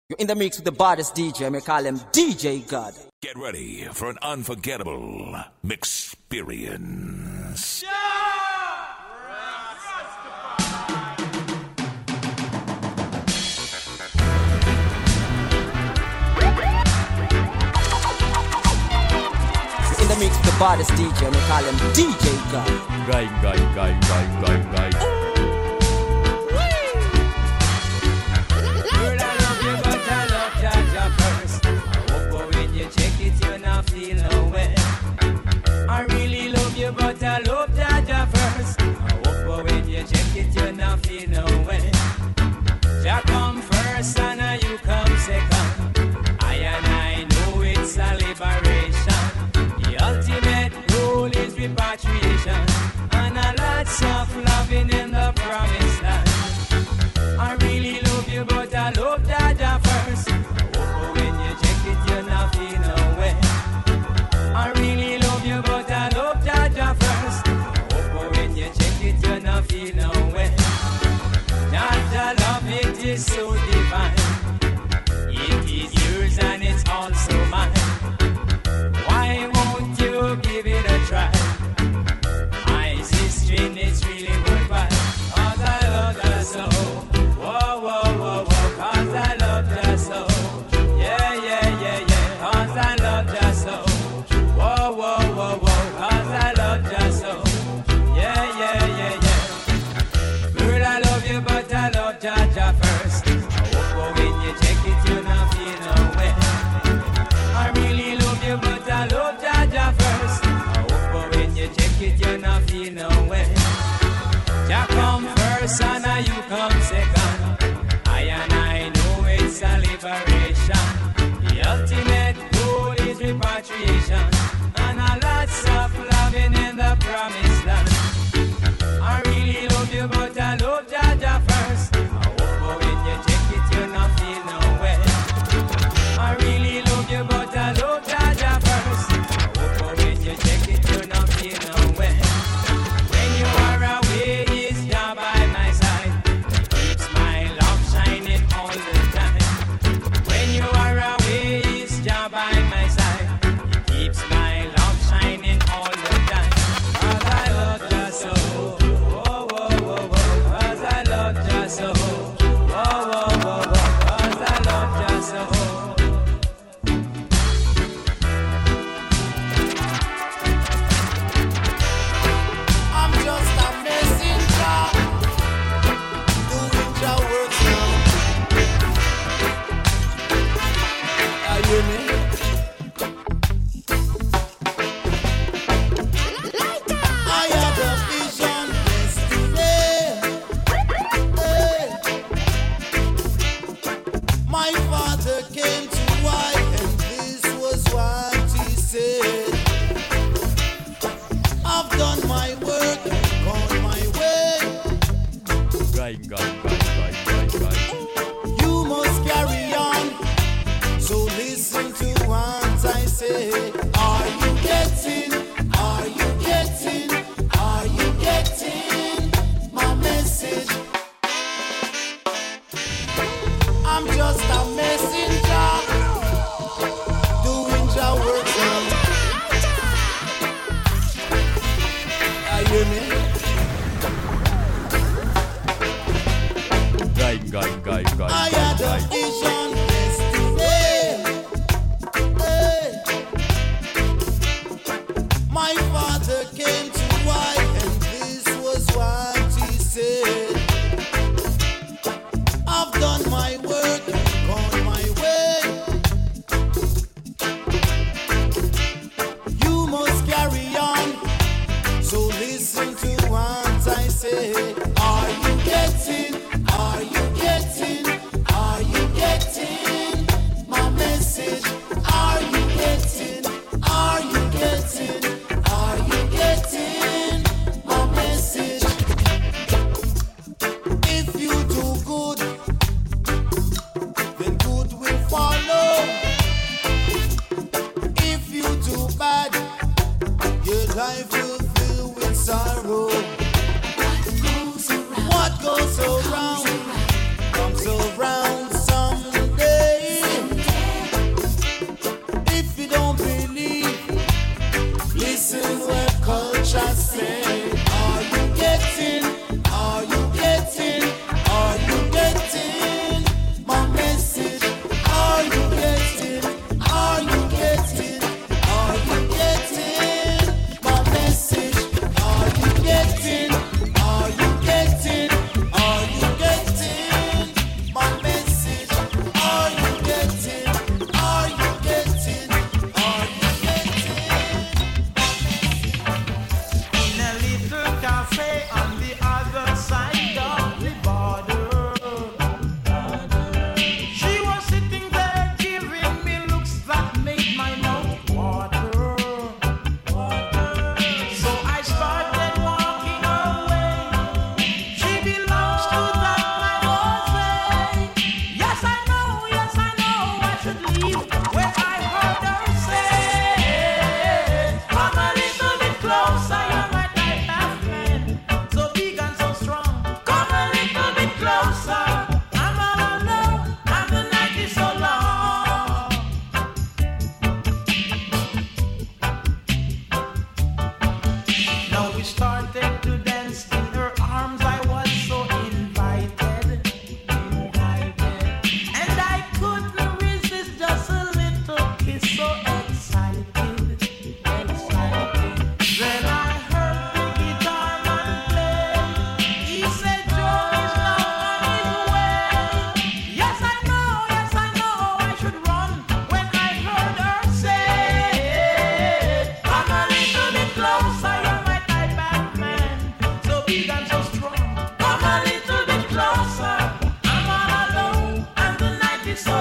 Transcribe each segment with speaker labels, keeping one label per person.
Speaker 1: You're in the mix with the baddest DJ, I call him DJ God.
Speaker 2: Get ready for an unforgettable experience.
Speaker 1: You're in the mix with the baddest DJ, I call him DJ God.
Speaker 3: Guy.
Speaker 4: Feel no way. I really love you, but I love Jaja first. I hope when you check it, you not feel no way. Jah come first and you come second. I know it's a liberation. The ultimate goal is repatriation, and a lots of loving in the promised land. I really love you, but I love Jaja first. I hope when you check it, you not feel no way. I really love you, but I love Jaja first. Oh, when you check it, you not feel no way. Jaja love, it is so divine. It is yours and it's also mine. Why won't you give it a try? My sister, it's really worthwhile. Cause I love that so. Whoa. Cause I love that so. Yeah. Cause I love that so. Whoa, cause I love you so. Yeah. Girl, I love you, but I love Jaja first. I hope when you check it, you not feel no way. I really love you, but I love Jaja first. I hope when you check it, you not feel no way. Jah come first and you come second. I know it's a liberation. The ultimate goal is repatriation. Lots of loving in the promised land. I really love you, but I love Jaja first. I hope when you check it, you not feel no way. I really love you, but I love Jaja first. I hope when you check it, you not feel no way. When you are away, is Jah by my side. He keeps my love shining all the time. When you are away, is Jah by my side. He keeps my love shining all the time. Cause I love Jah so. Whoa. Cause I love Jah so. Whoa. Cause I love Jah so.
Speaker 5: I'm just a messenger doing Jah work now. You hear me? I had a vision yesterday. My father came to wife, and this was what he said. I've done my work and gone my way.
Speaker 3: Guy.
Speaker 5: You must carry on, so listen to what I say. Are you getting my message? I'm just a messenger doing Jah work now. You hear me?
Speaker 3: Guy.
Speaker 5: I had a vision yesterday. My father came to wife, and this was what he said. I've done my work and gone my way. You must carry on, so listen to what I say. Are you getting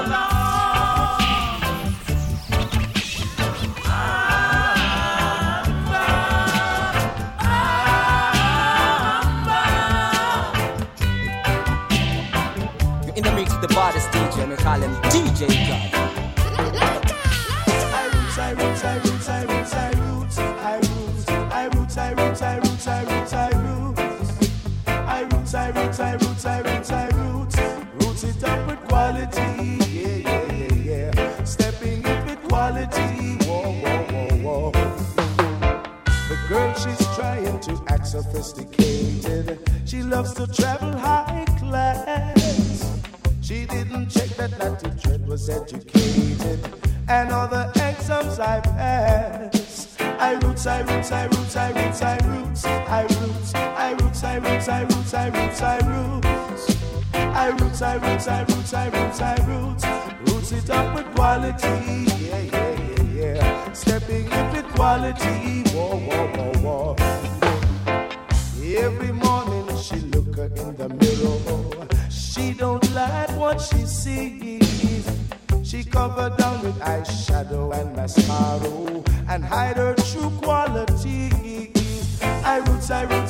Speaker 1: In the mix with the baddest DJ, and we call him DJ God.
Speaker 5: Roots it up with quality, yeah. Stepping in with quality, whoa. The girl, she's trying to act sophisticated. She loves to travel high class. She didn't check that Natty Dread was educated, and all the exams I passed. I roots. Roots it up with quality, yeah. Stepping in with quality, whoa. Every morning she look her in the mirror. She don't like what she sees. She covered down with eyeshadow and mascara and hide her true quality. I roots.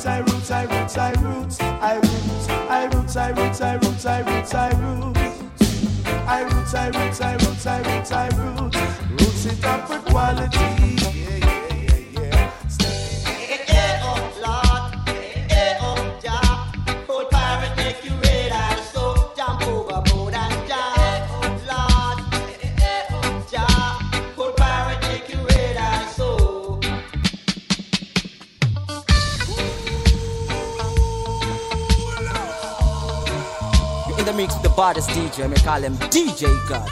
Speaker 5: Roots it up with quality, yeah.
Speaker 1: In the mix with the baddest DJ, and we call him DJ God.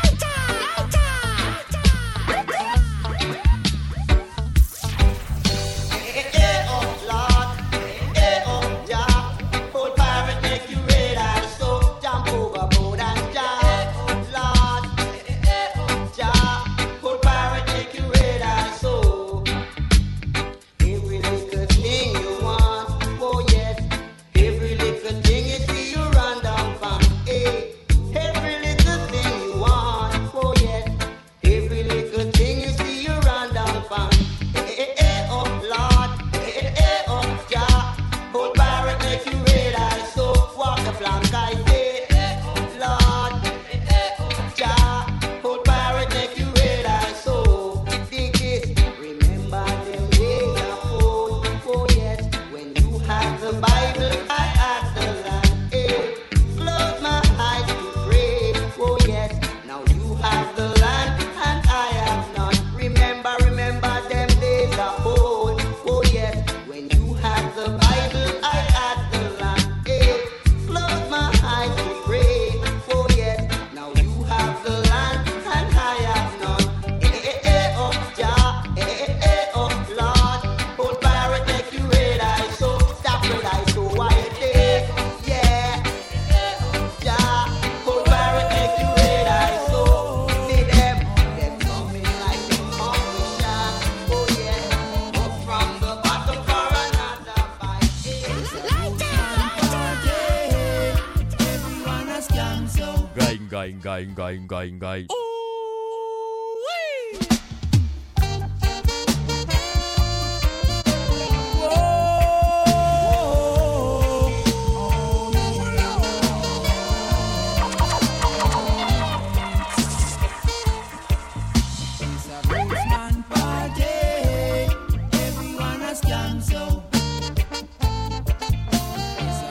Speaker 3: Guy.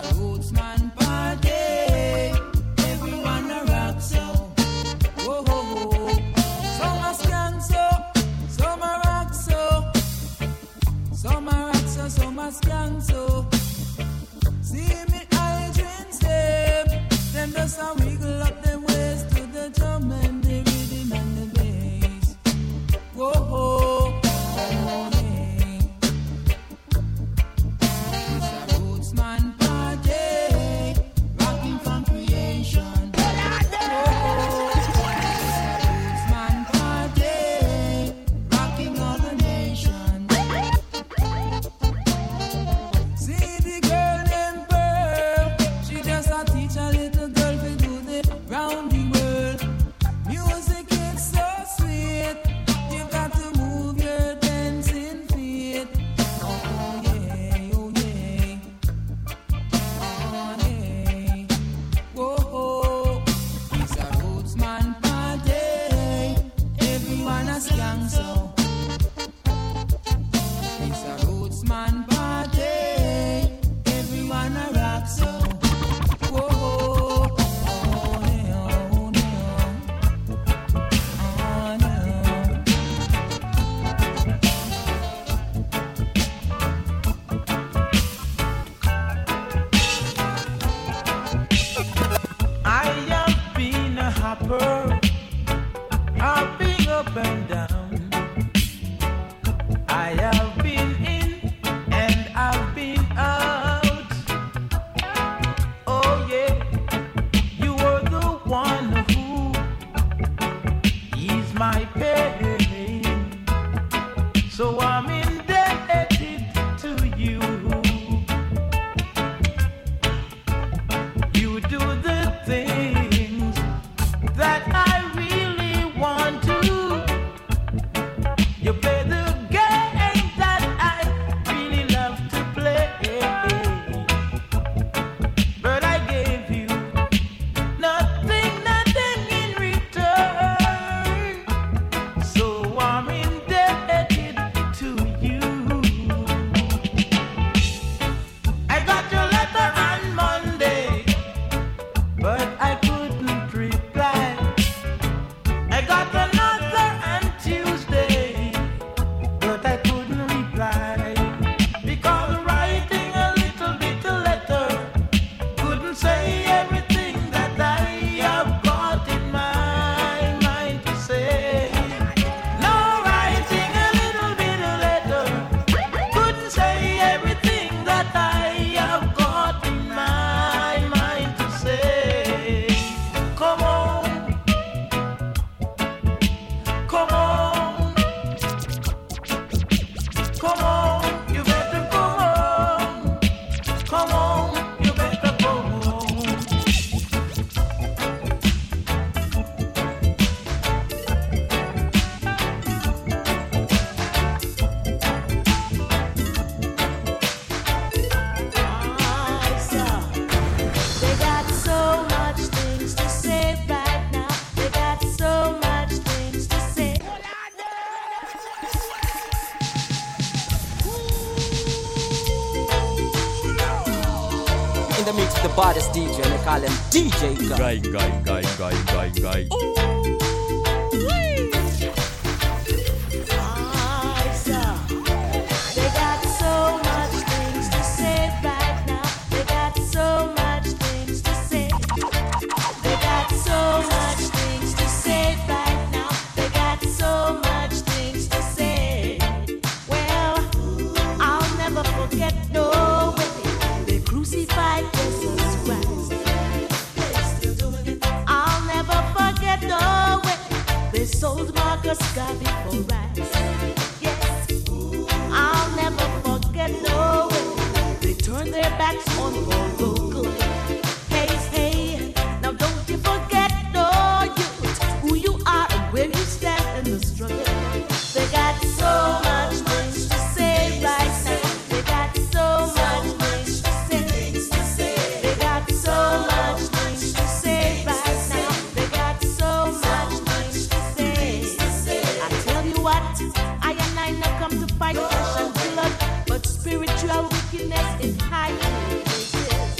Speaker 6: Everyone a rock so. Whoa.
Speaker 4: world, I've been up and down. I have been in and I've been out. Oh yeah, you are the one who eased my pain. So I'm indebted to you. You do the things that I really want to. You play the game that I really love to play. But I gave you nothing in return. So I'm indebted to you. I got your letter on Monday, but I couldn't reply. I got another on Tuesday, but I couldn't reply. Because writing a little bit of letter couldn't say everything that I have got in my mind to say. No, writing a little bit of letter couldn't say everything that I have got in my mind to say. Come on, come on, come on, you better come on. Come on, you better come on.
Speaker 6: They got so much things to say right now. They got so much things to say.
Speaker 1: In the mix with the baddest DJ, and they call him DJ Guy.
Speaker 3: Guy.
Speaker 6: They got so much things to say right now. They got so much things to say. They got so much things to say right now. They got so much things to say. Well, I'll never forget no way they crucified Jesus Christ. I'll never forget no way they sold Marcus Garvey for rice. Yes, I'll never forget no way they turned their backs on Paul Local. Hey, now don't you forget no youth who you are and where you stand in the struggle. They got so much things to say right now. They got so much things to say. They got so much things to say right now. They got so much things to say. I tell you what, I and I not come to fight flesh and blood, but spiritual wickedness in high places.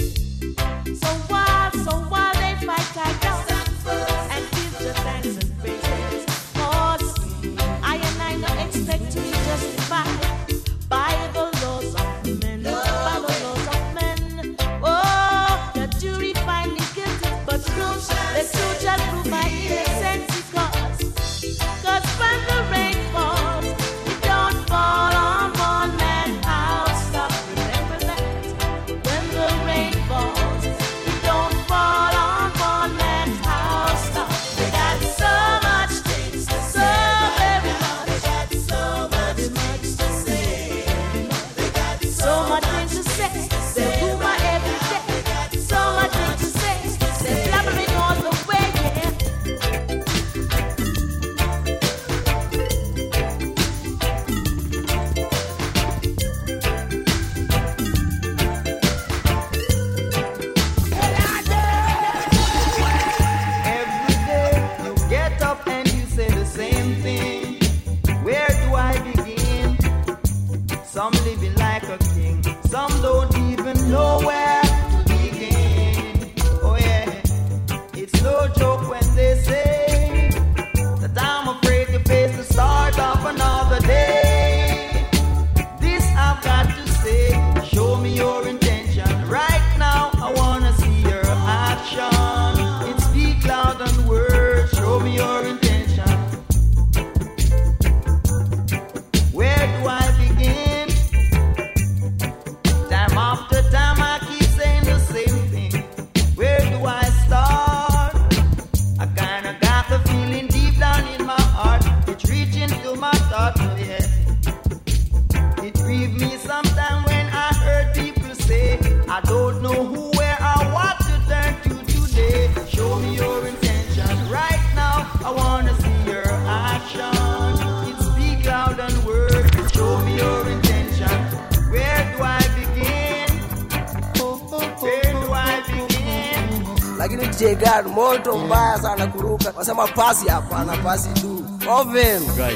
Speaker 1: DJ God moto mbaya sana kuruka. Wasema pasi hapa na pasi tu. Oven.
Speaker 3: Guy.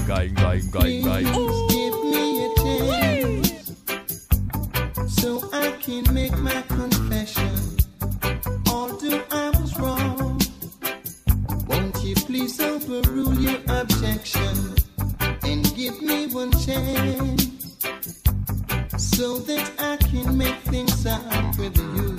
Speaker 7: Give me a chance so I can make my confession. Although I was wrong, won't you please overrule your objection and give me one chance so that I can make things up with you.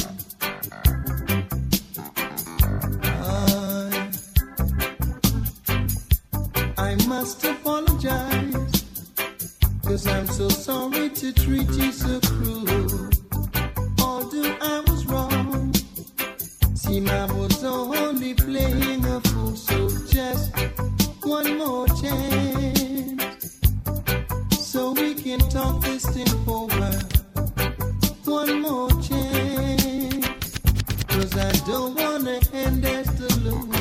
Speaker 7: I must apologize, 'cause I'm so sorry to treat you so cruel. Although I was wrong, see, I was only playing a fool, so just one more chance, so we can talk this thing over. One more chance, 'cause I don't wanna end as the loser.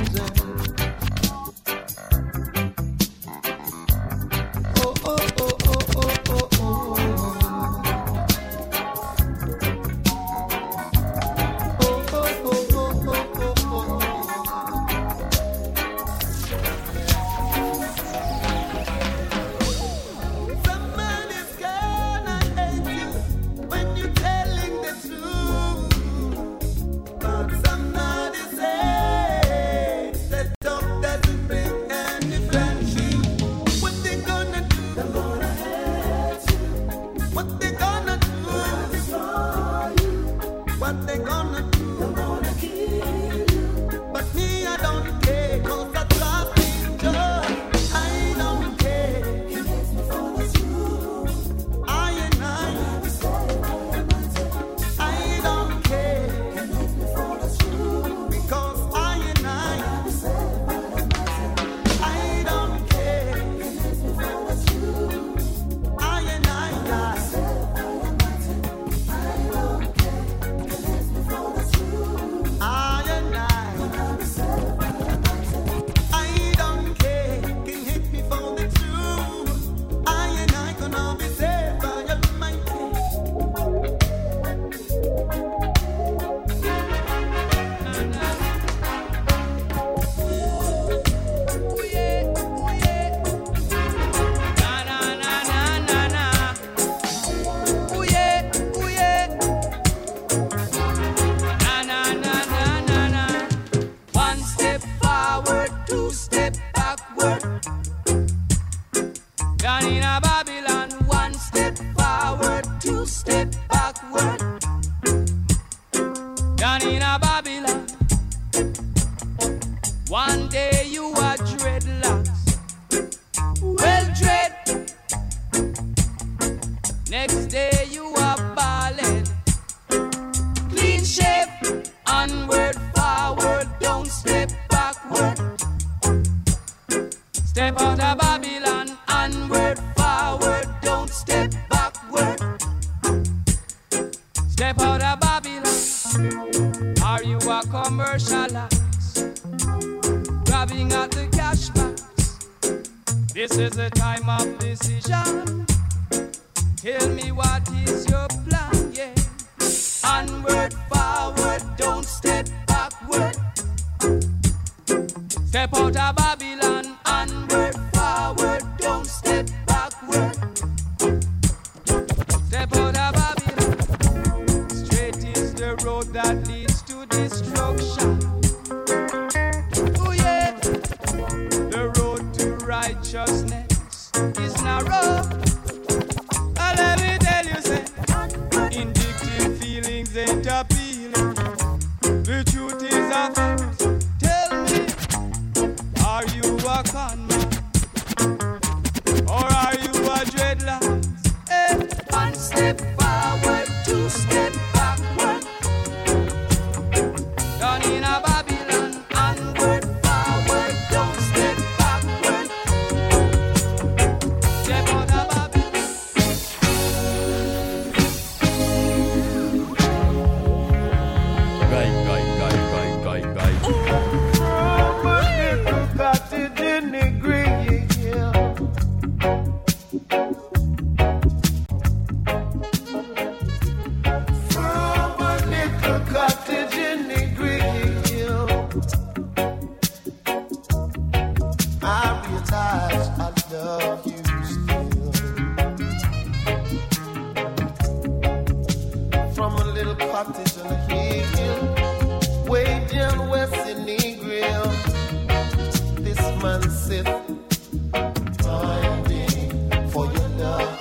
Speaker 3: Guy.
Speaker 7: and sit, finding for your love.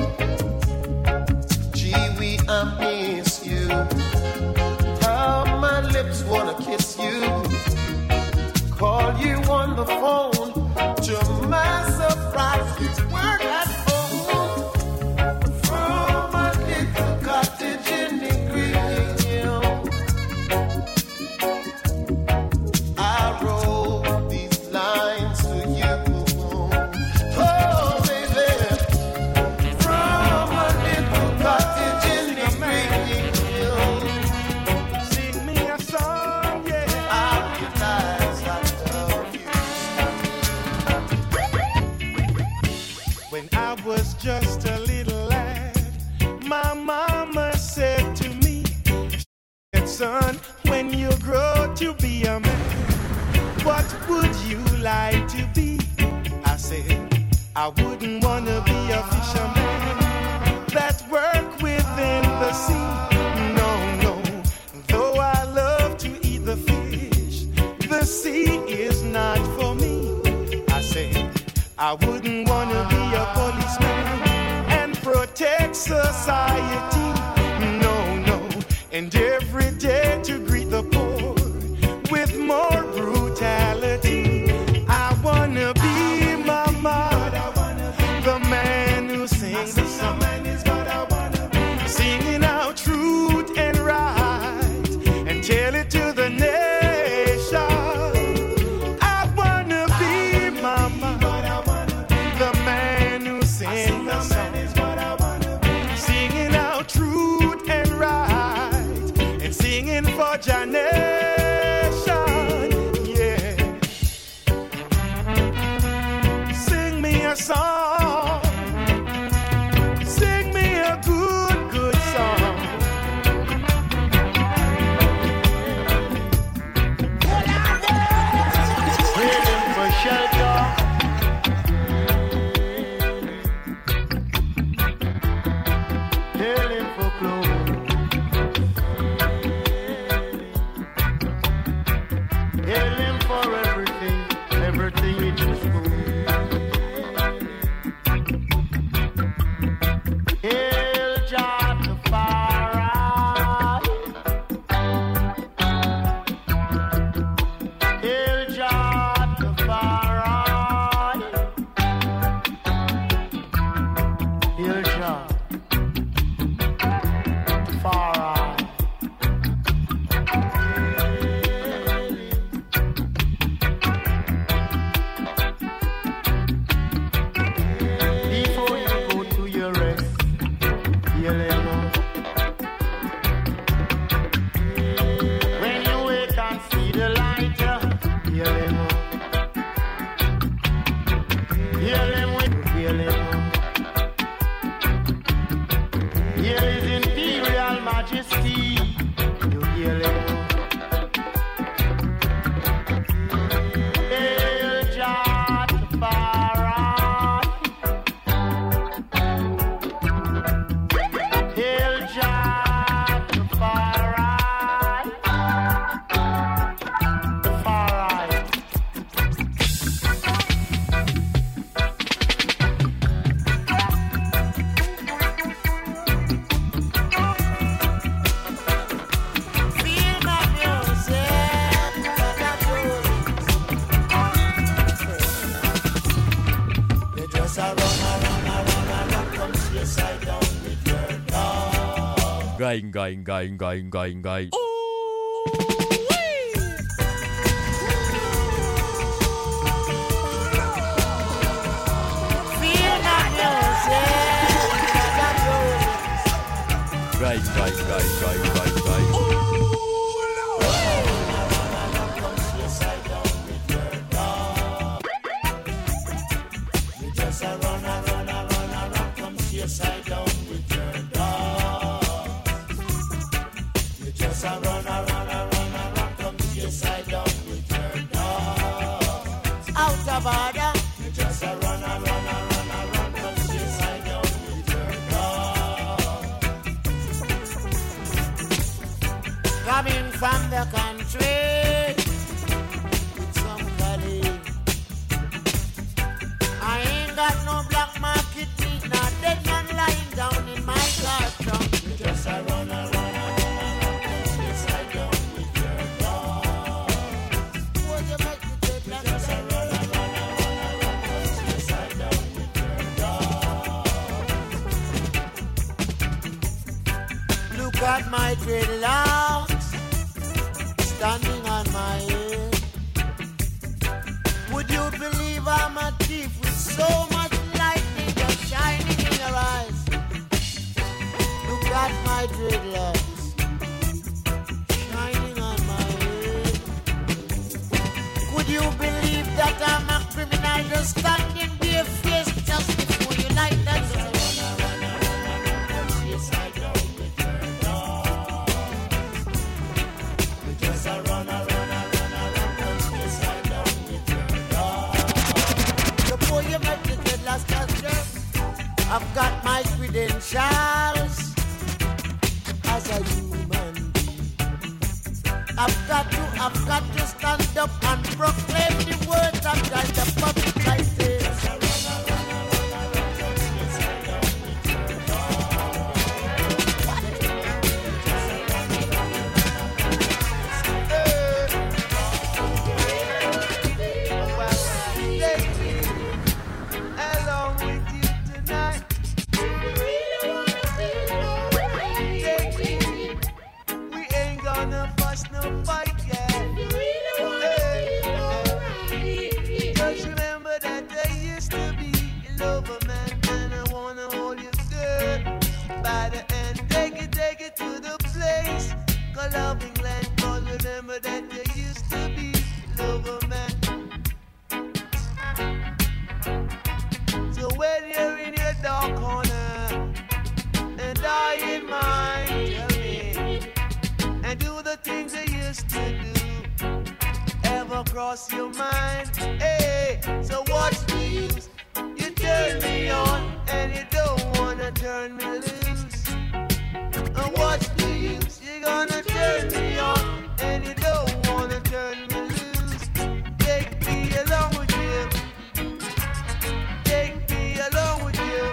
Speaker 7: Gee, I miss you. How my lips wanna kiss you. Call you on the phone. To my surprise, you weren't at home. From my little cottage in the green, I wrote these lines to you. Oh, baby, from my little cottage in the green, sing me a song, yeah. I realize I love you. When I was just a little lad, my mama said to me, son, when you grow to be a man, what would you like to be? I said, I wouldn't want to be a fisherman that work within the sea. No, no, though I love to eat the fish, the sea is not for me. I said, I wouldn't want to be a policeman and protect society. No, no, and every day to greet the poor with more brutality. I wanna be mama, the man who sings the song, singing out truth and right and tell it to the nation. I wanna be mama, the man who sings the song, singing out truth and right and singing for your nation. Yeah, sing me a song, sing me a good, good song. Waiting for shelter, hailing for clothes, hailing for everything, everything it is good. Hail Jah Tafari, Hail Jah Tafari, Hail Jah Tafari. Before you go to your rest, when you wake and see the light, heal him with heal his imperial majesty, you heal him. Hail Jah Tafari, Hail Jah Tafari, Tafari. Feel my music, you just a run, come see your side down with your dog.
Speaker 3: Going.
Speaker 7: Feel my music,
Speaker 3: Going.
Speaker 7: you just a run, come see your side down with your dog. You just a run, come see your side down with your dog. Out of order. You just a run, come see your side down with your dog. Coming from the country with some colleague.
Speaker 8: my dreadlocks standing on my head. Would you believe I'm a thief with so much lightning just shining in your eyes? Look at my dreadlocks shining on my head. Would you believe that I'm a criminal just standing bare face just before you like that? I've got my credentials as a human being. I've got to stand up and proclaim the words of God, the public life says. Cross your mind, hey, so what's the use? You turn me on and you don't wanna turn me loose. And what's the use? You're gonna turn me on and you don't wanna turn me loose. Take me along with you. Take me along with you.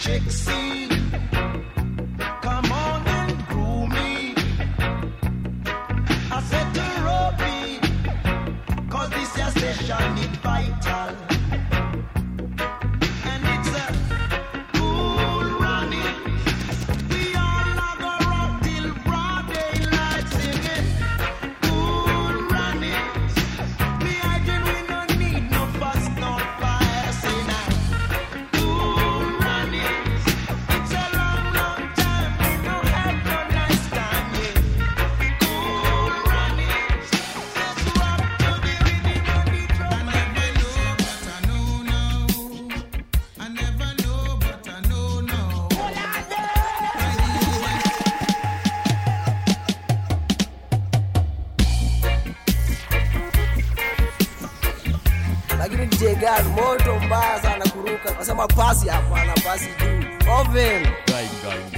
Speaker 7: chick scene. Come on and groove me. I said to Robbie, 'cause this your session is vital. And it's a cool running. We all have a rock till broad daylight singing. Cool running. We hydrate, we no need no fuss, no fire. Say now. Cool running. It's a long, long time. We no have no nice time, yeah. Cool running. Let's rock to the rhythm of the drum. I never know, but I know now. I never know, but I know now.
Speaker 1: Lakini DJ God moto mbaya sana kuruka. Wasema pasi hapana, pasi juu. Oven.
Speaker 3: Guy.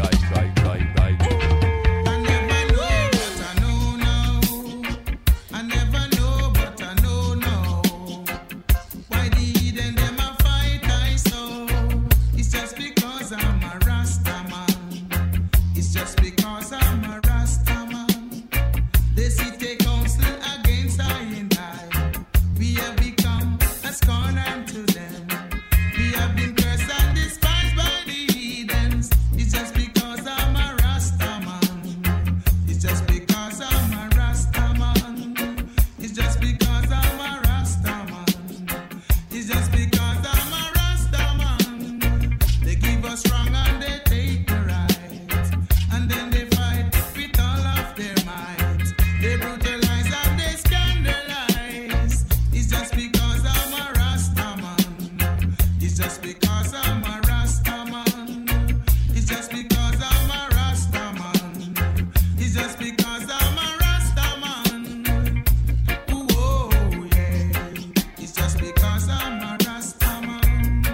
Speaker 7: I never know, but I know now. I never know, but I know now. Why the heathen them a fight I saw? It's just because I'm a Rasta man. It's just because I'm a Rasta man. They sit a counsel against I and I. We have become a scorn unto them. We have been cursed and despised by the heathens. It's just because I'm a Rasta man. It's just because I'm a Rasta man. It's just because I'm a Rasta man. It's just because I'm a Rasta man. They give us wrong and they take the right. And then they fight with all of their might. They brutalize and they scandalize. It's just because I'm a Rasta man. It's just because I'm a Rasta man. It's just because I'm a Rasta man. It's just because I'm a Rasta man. Ooh, oh, yeah. It's just because I'm a Rasta man.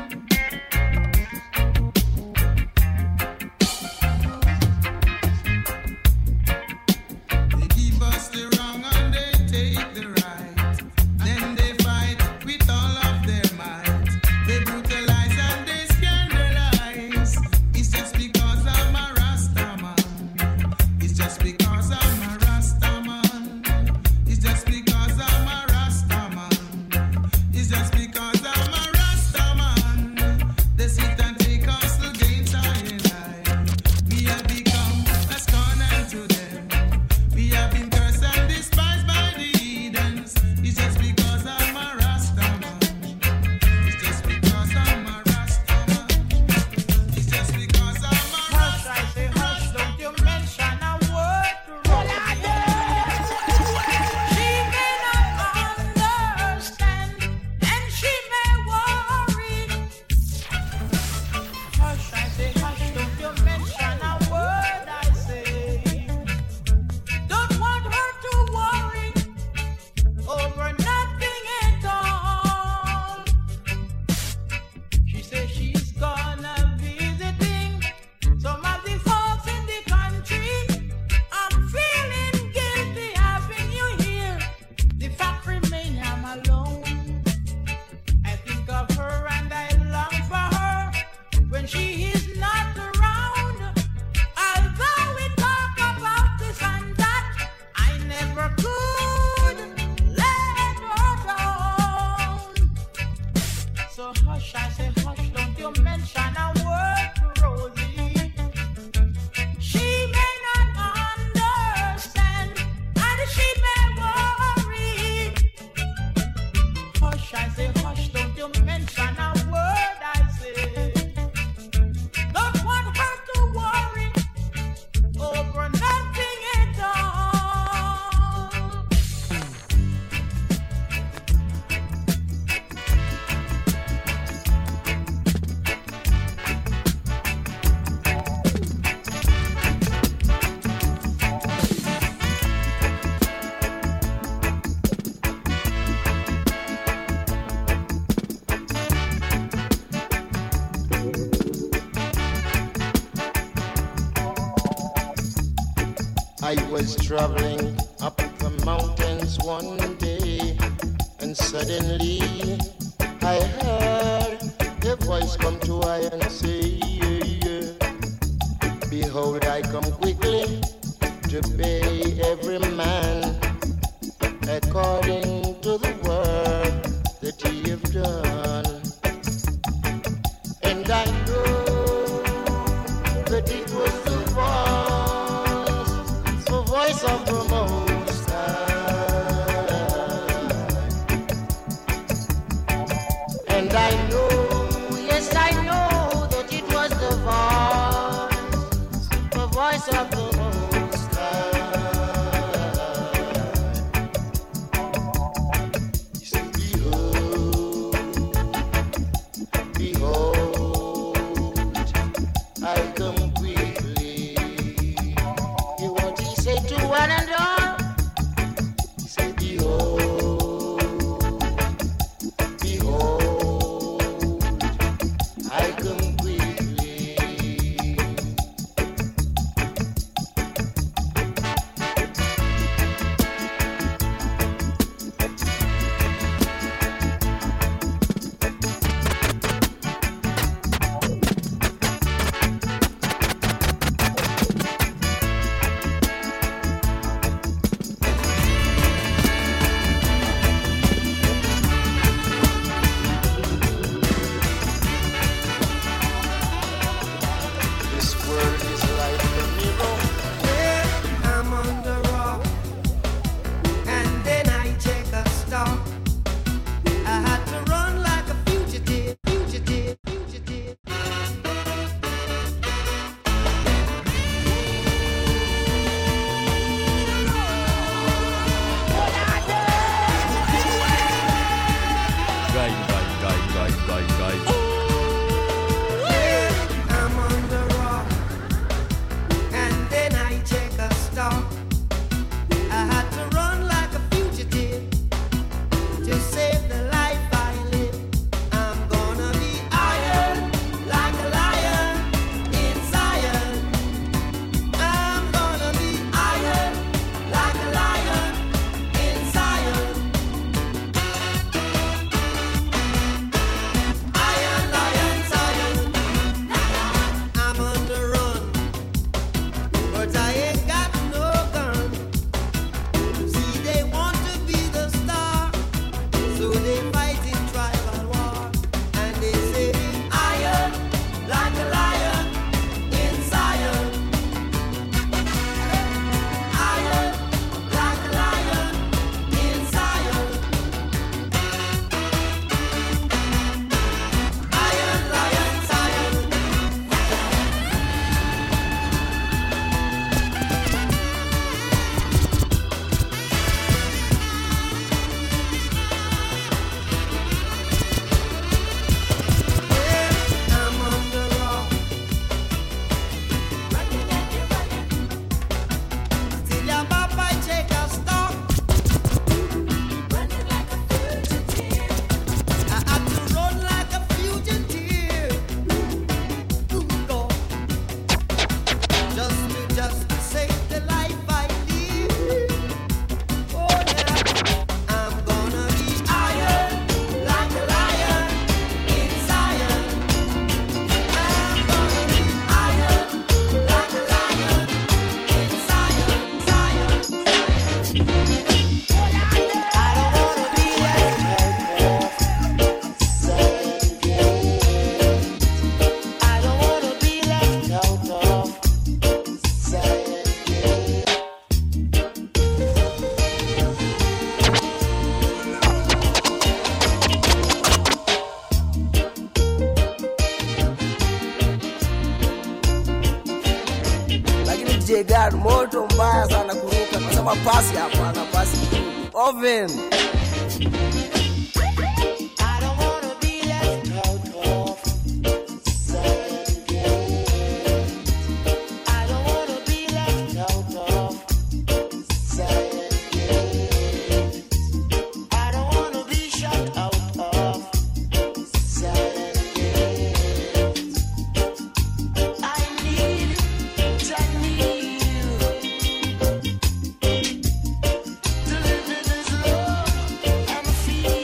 Speaker 7: They give us the wrong and they take the right. Then they fight with all of their might. They brutalize and they scandalize. It's just because I'm a Rasta man. It's just because I'm a Rasta man. It's just because I'm a Rasta man. It's just because I'm a Rasta man. They sit and take us against I and I. We have become a scorn unto them. We have been cursed and despised by the heathens. It's just because I'm a Rasta man. It's just because I'm a Rasta man. It's just because I'm a Rasta man. I say hush, don't you mention a word to Rosie. She may not understand and she may worry. Hush, I say hush, don't you mention a word, I say. Don't want her to worry over nothing at all. She says she's gonna visiting some of the folks in the country. I'm feeling guilty having you here. The fact remains I'm alone. I think of her and I long for her when she is not around. Although we talk about this and that, I never could let her down. So hush, I say hush, don't you mention a word to Rosie. She may not understand and she may worry. Hush, I say hush, don't you mention a word, I say. Don't want her to worry over nothing at all.
Speaker 9: I was traveling up the mountains one day, and suddenly I heard a voice come to I and say, Behold, I come quickly to pay every man according to the work that he have done. And I know that it was the voice of the Most High. And I know, yes, I know that it was the voice of the Most High. He said, behold, I come quickly. Hear what he said to one and all. He said, behold, I come quickly. This world is like a mirror.
Speaker 8: I'm on the rock, and then I take a stop. I had to run like a fugitive, fugitive, fugitive.
Speaker 3: Guy.
Speaker 8: I'm on the rock, and then I take a stop. I had to run like a fugitive to save the life I live. I'm gonna be iron like a lion in Zion. I'm gonna be iron like a lion in Zion. Iron, lion, Zion. I'm on the run, but I ain't got no gun. See, they want to be the star, so they fight in tribal war. And they say, iron, like a lion in Zion. Iron, like a lion in Zion. Iron, lion, Zion. I'm on the rock. Till your papa take a stop. I had to run like a fugitive. Ooh, God. Just to save the life I live. Oh, yeah. I'm gonna be iron like a lion in Zion. I'm gonna be iron like a lion in Zion, Zion, Zion. I don't wanna be left
Speaker 9: I don't wanna be left out of sight.
Speaker 1: Lakini DJ God moto mbaya sana kuruka. Nasema pasi hapana, pasi tu. Oven.
Speaker 9: I don't wanna be left out of sight. I don't wanna be left out of sight. I don't wanna be shut out of sight. I need you to live in this love and feel.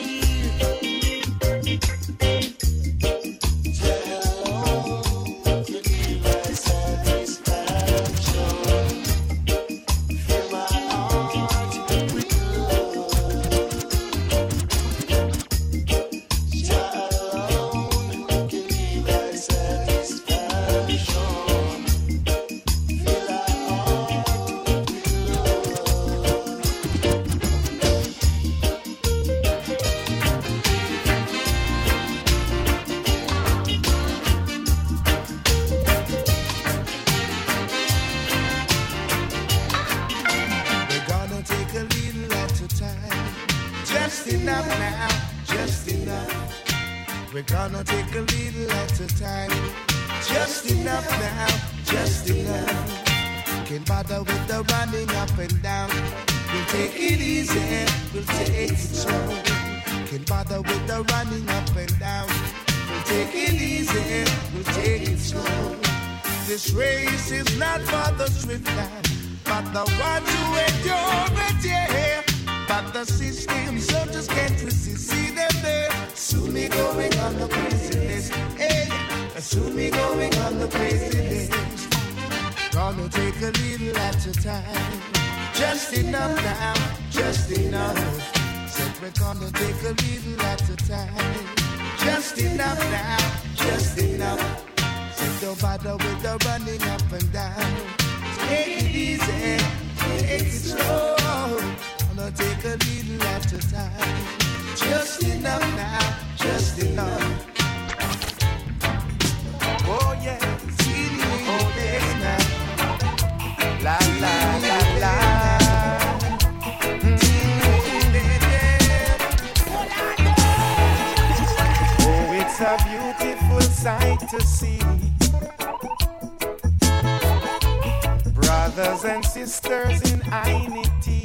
Speaker 5: Gonna take a little at a time. Just enough now, just enough. Can't bother with the running up and down. We'll take it easy, we'll take it slow. Can't bother with the running up and down. We'll take it easy, we'll take it slow. This race is not for the swift man, but the ones who endure it, yeah. But the system soldiers can't resist. See them there. Soon me going on the craziness. Hey, soon me going on the craziness. Gonna take a little at a time. Just enough now, just enough. Said we're gonna take a little at a time. Just enough now, just enough. Said don't bother with the running up and down. Take it easy, take it slow. Gonna take a little at a time. Just enough now, just enough. Oh yeah, see the oh yeah now. La la la la. Oh, it's a beautiful sight to see. Brothers and sisters in unity.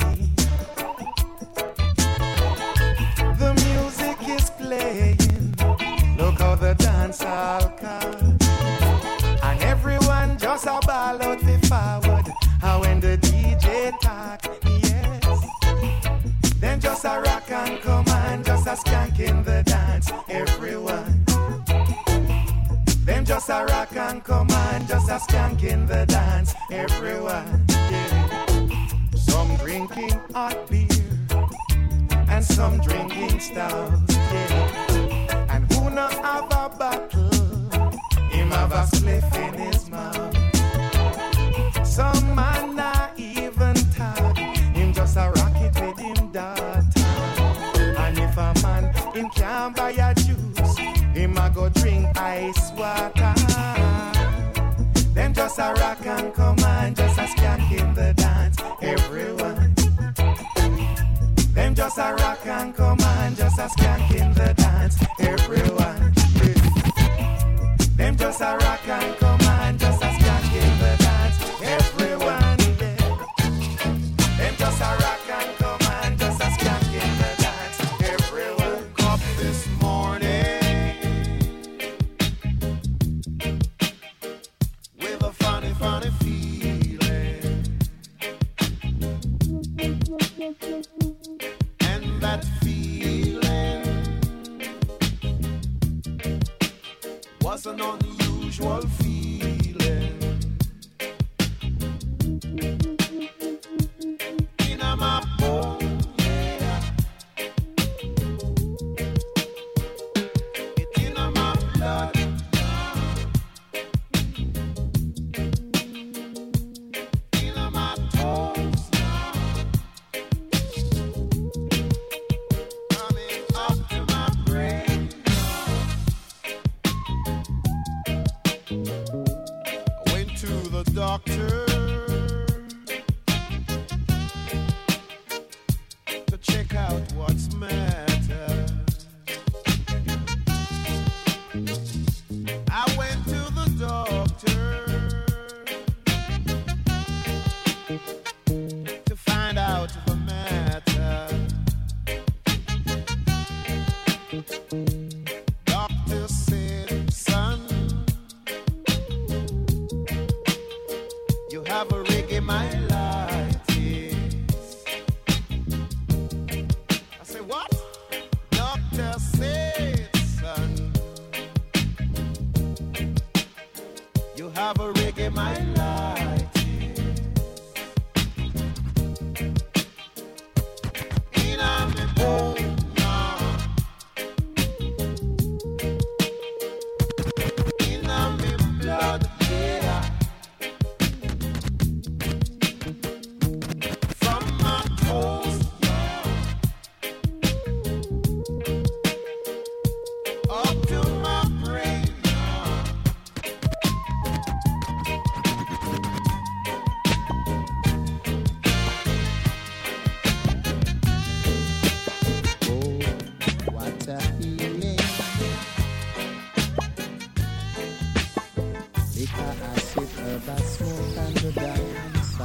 Speaker 5: The music is playing. Look how the dance all come. And everyone just a ball out the forward. How when the DJ talk, yes. Then just a rock and come and just a skank in the dance, everyone. Then just a rock and come and just a skank in the dance, everyone. Yeah. Some drinking hot beer and some drinking stout, yeah. And who not have a bottle, him have a spliff in his mouth. Some man not even talk, him just a rocket with him daughter. And if a man him can't buy a juice, him a go drink ice water. Them just a rock and come and just a skank in the dance, everyone. Them just a rock and come and just a skank in the dance, everyone. Them just a rock and come and just a skank in the dance, everyone. Them just a rock and come and just a skank in the dance, everyone. Woke up this morning with a funny, funny feeling. And that feeling was an unusual feeling. In my bones, yeah. It's in my blood. In my toes. Coming up to my brain. I went to the doctor to check out what's matter. I went to the doctor to find out the matter. Doctor said, son, you have a reggae myelitis. I said, what? Doctor said, son, you have a reggae myelitis. In my bone now. In my blood, yeah. From my toes, up to my brain,
Speaker 7: cigar smoke and the dance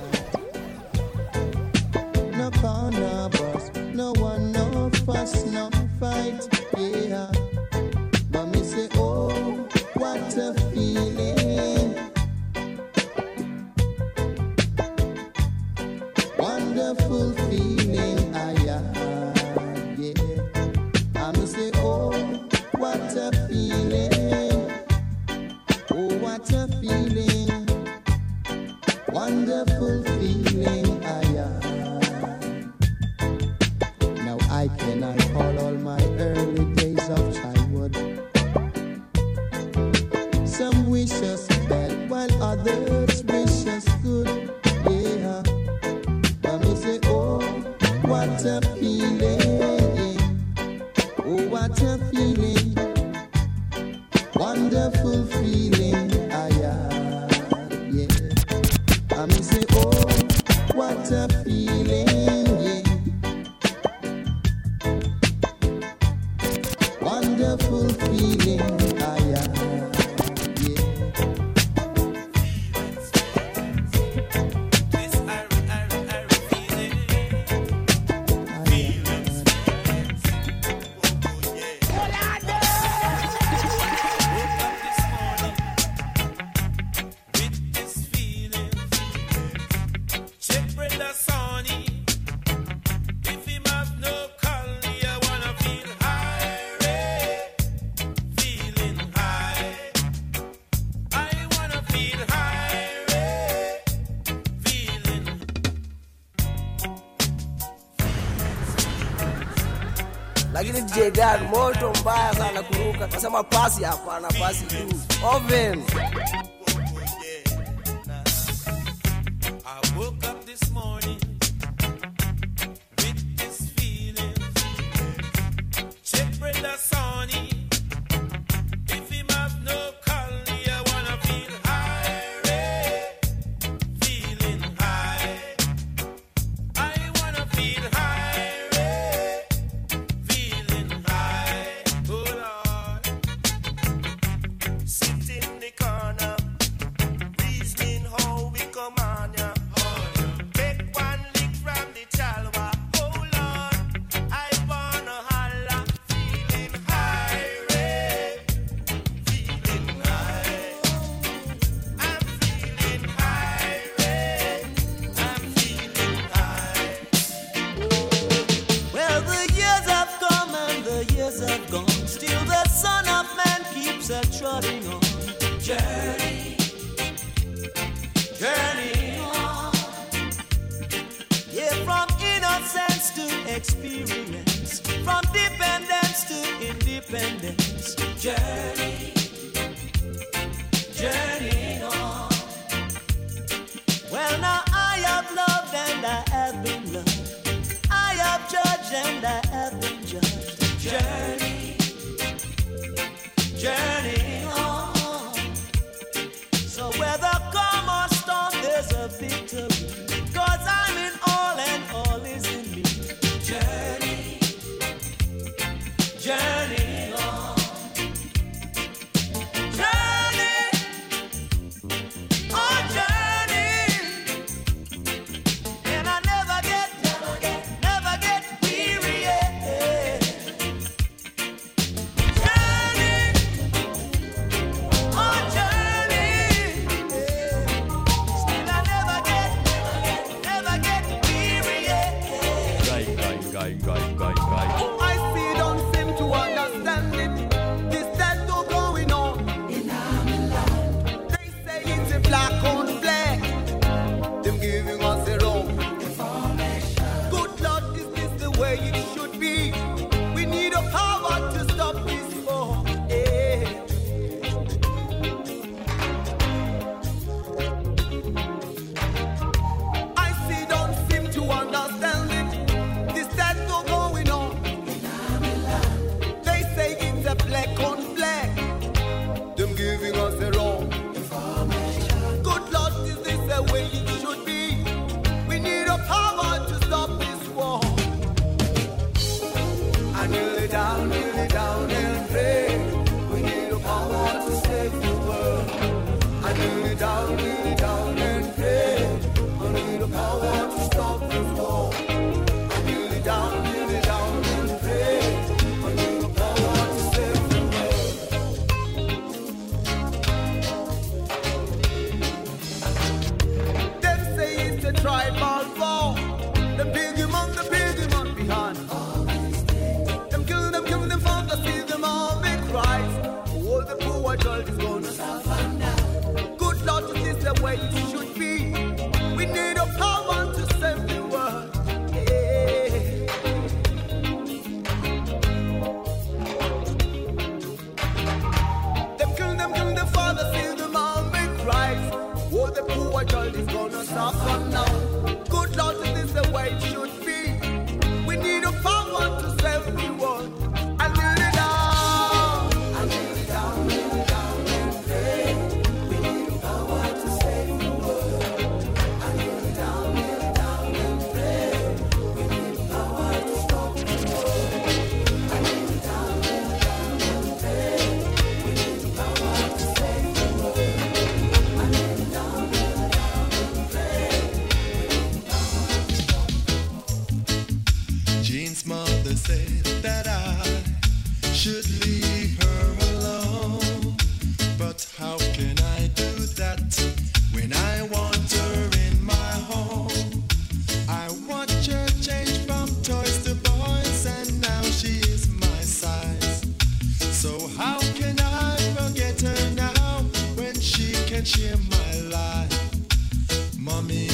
Speaker 7: out. No corner bus, no one, no fuss, no fight, yeah. But me say, oh, what a feeling. Wonderful feeling, yeah. I me say, oh, what a feeling. Oh, what a feeling. Wonderful feeling, yeah. Now I cannot call all my early days of childhood. Some wish us bad while others wish us good, yeah. But me say, oh, what a feeling. Oh, what a feeling. Wonderful feeling, yeah. I me say, oh, what a feeling, yeah. Wonderful feeling, yeah.
Speaker 1: Lakini DJ Dad moto mbaya sana kuruka. Nasema pasi hapana, pasi tu. Oven.
Speaker 10: I woke up this morning with this feeling. Check brother Sonny. If him have no collie, I wanna feel high, feeling high. I wanna feel high, feeling high. Oh Lord, sit in the corner, reasoning how we come on ya. Take one lick from the chalwa. Oh Lord, I wanna holla, feeling high, feeling high. I'm feeling high, I'm feeling high.
Speaker 6: Well, the years have come and the years have gone. Still the Son of Man keeps a trotting on. Journey, journey on. Yeah, from innocence to experience, from dependence to independence. Journey, journey on. Well, now I have loved and I have been loved. I have judged and I have been judged. Journey, journey on. So whether calm or storm, there's a victory. 'Cause I'm in all and all is in me. Journey, journey on. Journey, oh journey. And I never get weary, yeah. Journey, oh journey, yeah. Still I never get weary, yeah.
Speaker 3: Guy.
Speaker 5: I still don't seem to understand it. This tattoo going on in our land. They say it's a black on black. Them giving us the wrong information. Good Lord, is this the way it should be? We need a power to stop this war. Yeah. I still don't seem to understand it. This tattoo going on. They say it's a black on black. Them giving us the wrong information. Good Lord, is this the way it should be? We need a power to stop this war. I kneel it down and pray. We need a power to save the world. I kneel it down.
Speaker 1: poor child is gonna suffer now. Good Lord, is this the way it should be? We need a power to save the world. Them kill the father, see the mom make cries. Oh, the poor child is gonna suffer now. Good Lord, is this the way it should be? We need a power to save the world. I kneel it down. I kneel it down, and pray. We need a power to save the world. I kneel it down, and pray. We need a power to stop the world. I kneel it down, and pray. We need a power to save the world. I kneel it down, and pray.
Speaker 11: Jean's mother said that I should leave her alone. But how can I do that when I want her in my home? I watch her change from toys to boys, and now she is my size. So how can I forget her now when she can share my life? Mommy,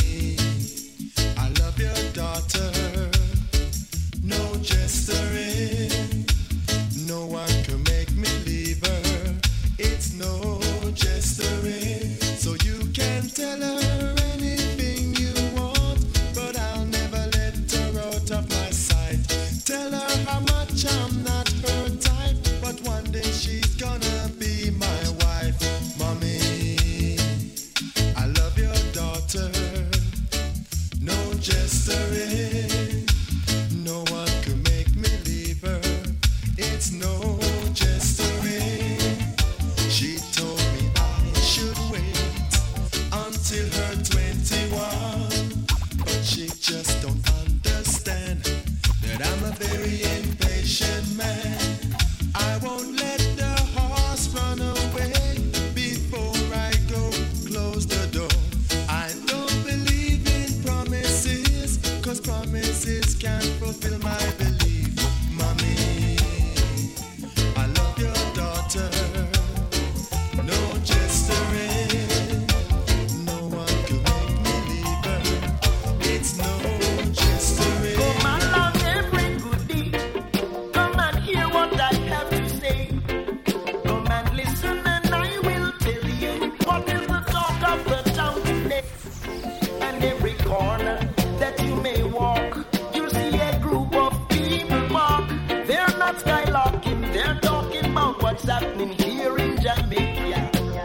Speaker 11: I love your daughter. No gesturing, no one can make me leave her. It's no gesturing, so you can tell her anything you want, but I'll never let her out of my sight. Tell her how much I'm not her type, but one day she's gonna be my wife. Mommy, I love your daughter. No gesturing, no one could make me leave her. It's no gesturing. She told me I should wait until her 21, but she just don't understand that I'm a very impatient man. I won't let the horse run away before I go close the door. I don't believe in promises, 'cause promises can't fulfill my belief. Mommy, I love your daughter. No gesturing, no one could make me leave her. It's no gesturing.
Speaker 1: Come along every good deed. Come and hear what I have to say. Come and listen and I will tell you what is the talk of the town today. And every corner that you may walk, you see a group of people walk. They're not skylarking, they're talking about what's happening here in Jamaica.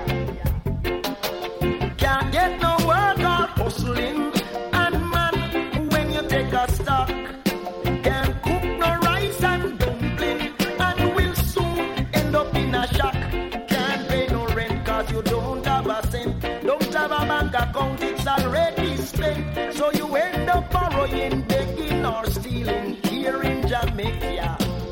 Speaker 1: Can't get no work or hustling, and man, when you take a stock, can't cook no rice and dumpling, and will soon end up in a shack. Can't pay no rent 'cause you don't have a cent, don't have a bank account, it's already spent. So you end up borrowing, begging or stealing here in Jamaica.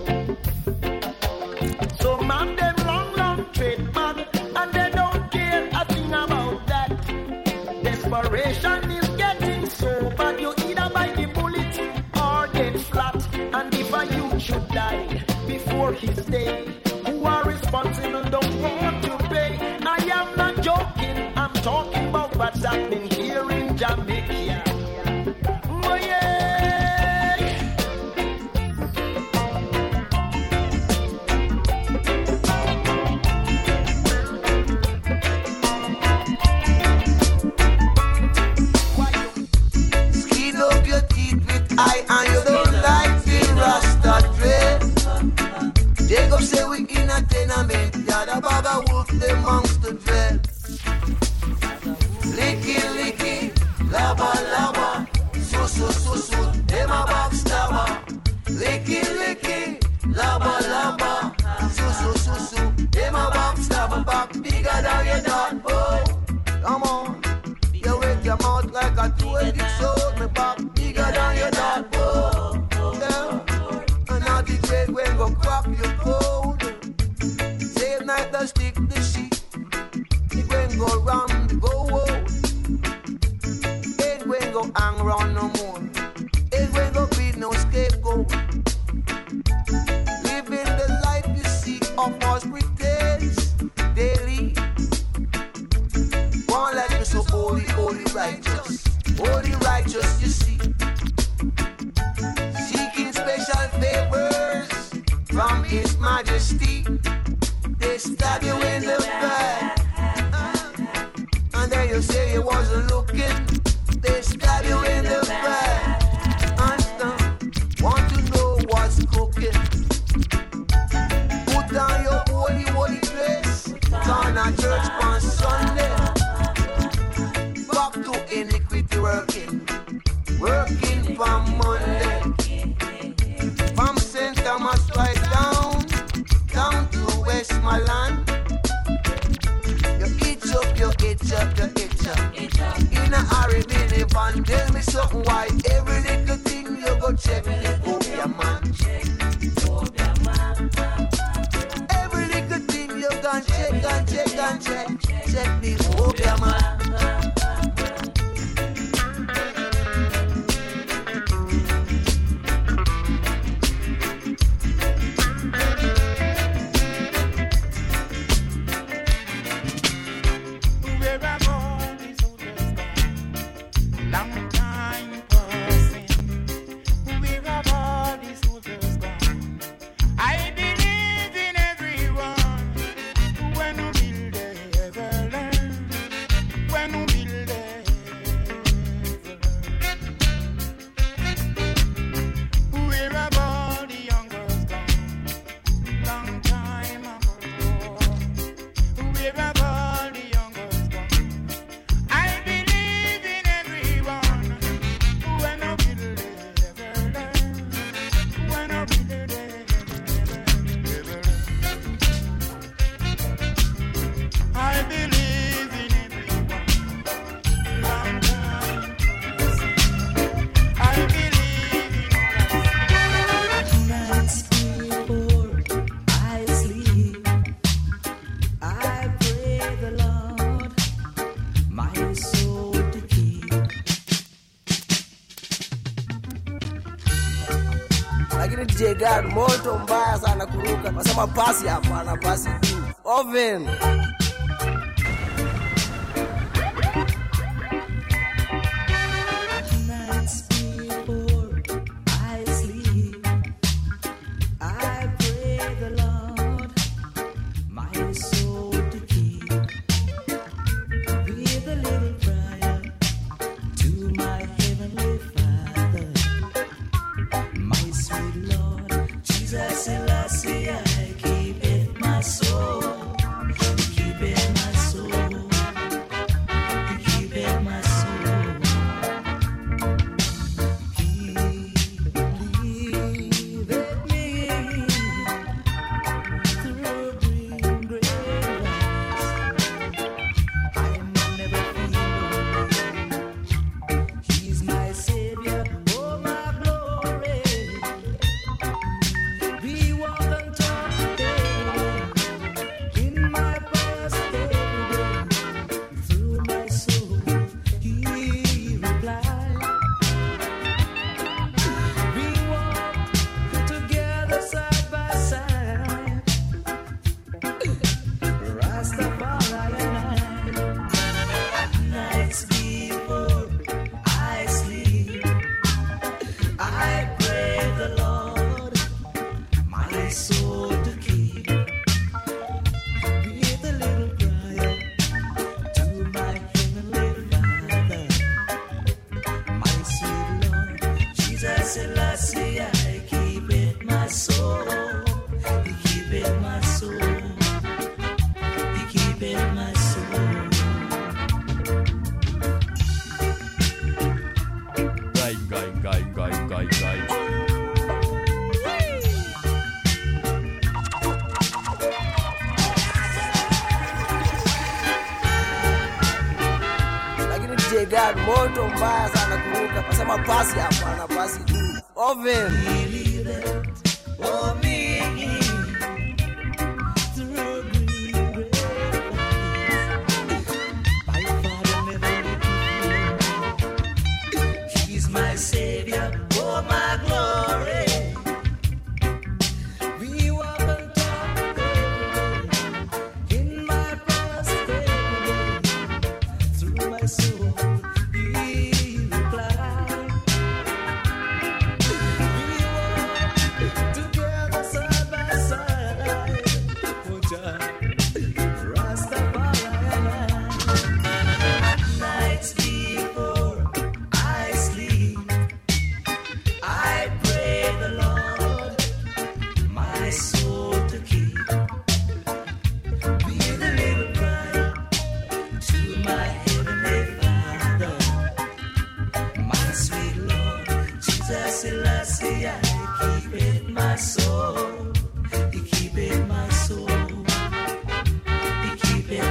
Speaker 1: So man, them long trade man, and they don't care a thing about that. Desperation is getting so bad, you either bite the bullet or get flat. And if a youth should die before his day, who are responsible don't want to pay. I am not joking, I'm talking about what's happening here in Jamaica. Oh yeah.
Speaker 8: Skin up your teeth with eye and you don't like the Rasta dread. Jacob say we in a tenement, yeah, the bag of wolf, the monster dread. Licky, licky, lava, lava, so, them a backstabber. Licky, licky, lava, lava, so, them a backstabber, back bigger than your dad, boy. Come on, you wake your mouth like a 20 soul, me back bigger than your dad, boy. Yeah, and now the trade when go crack your code. Same night the stick the sheet, it when go round, go out. It when go hang round no more. It when go be no scapegoat. Living the life you see of us pretense. you in the back. And then you say you wasn't looking. They stab you in the back. And want to know what's cooking. Put down your holy place. Turn a church on Sunday. Back to iniquity working from Monday. From St. Thomas right down to Westmoreland. You itch up. In a hurry, Billy Van, tell me something why every little thing you go check. Hope your man. Every little thing you can check. Check the hope your man. DJ God moto mbaya sana kuruka. Nasema pasi hapana, pasi tu. Oven. God moto mbaya sana kuruka. Nasema pasi hapana, pasi tu. Oven. Oh me. He's my savior, oh my glory. We walk on top in my prosperity through my soul.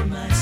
Speaker 6: my